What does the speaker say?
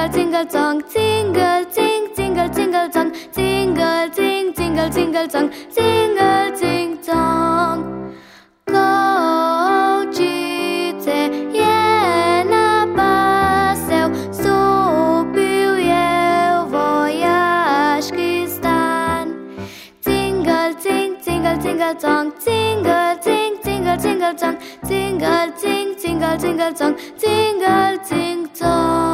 jingle, jingle song, jingle, jing, jingle, jingle song, jingle, jing, jingle, jingle song, jingle, jing song. Câu chuyện na ba seo so piu yeo voyage kistan. Jingle, jing, jingle, jingle song, jingle, jing, jingle, jingle song, jingle, jing, jingle, jingle song, jingle, jing song.